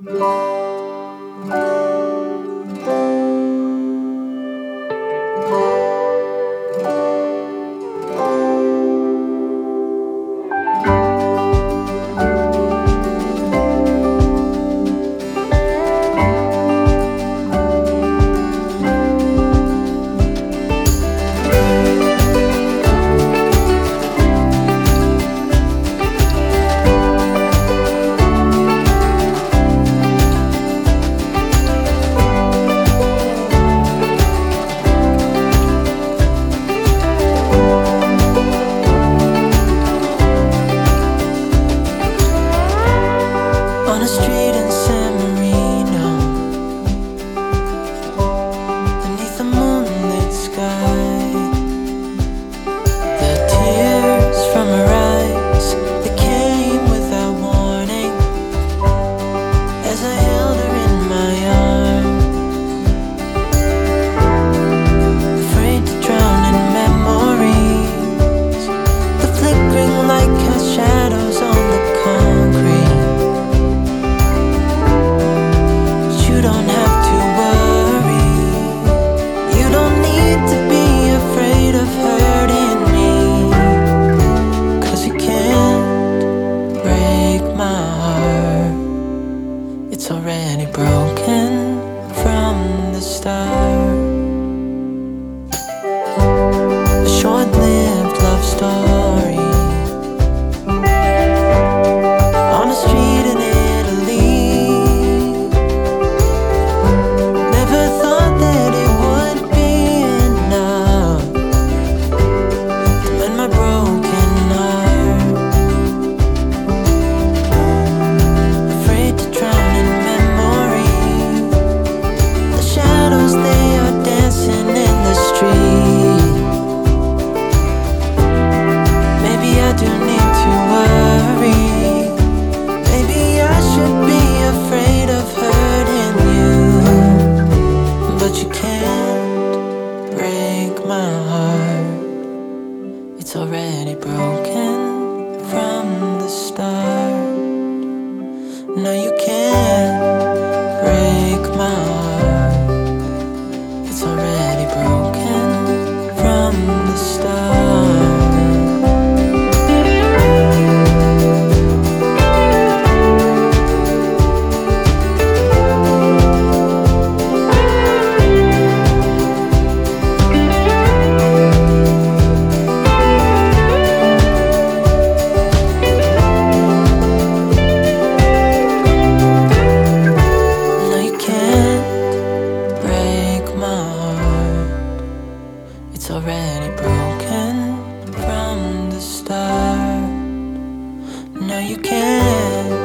On a street in San Marino, beneath the moonlit sky, the tears from her eyes, they came without warning, as I held her in my arms, afraid to drown in memories. The flickering light cast shadows on the concrete. You don't have to worry. You don't need to be afraid of hurting me, 'cause you can't break my heart. It's already broken from the start. A short-lived love story on a street in Italy. Never thought that it would be enough to mend my broken heart. Afraid to drown in memory. The shadows, they are dancing in the street. Maybe I do need to worry. Maybe I should be afraid of hurting you, but you can't break my heart. It's already broken from the start. No, you can't break my heart. It's already broken from the start. No, you can't break my heart. It's already broken from the start. No, you can't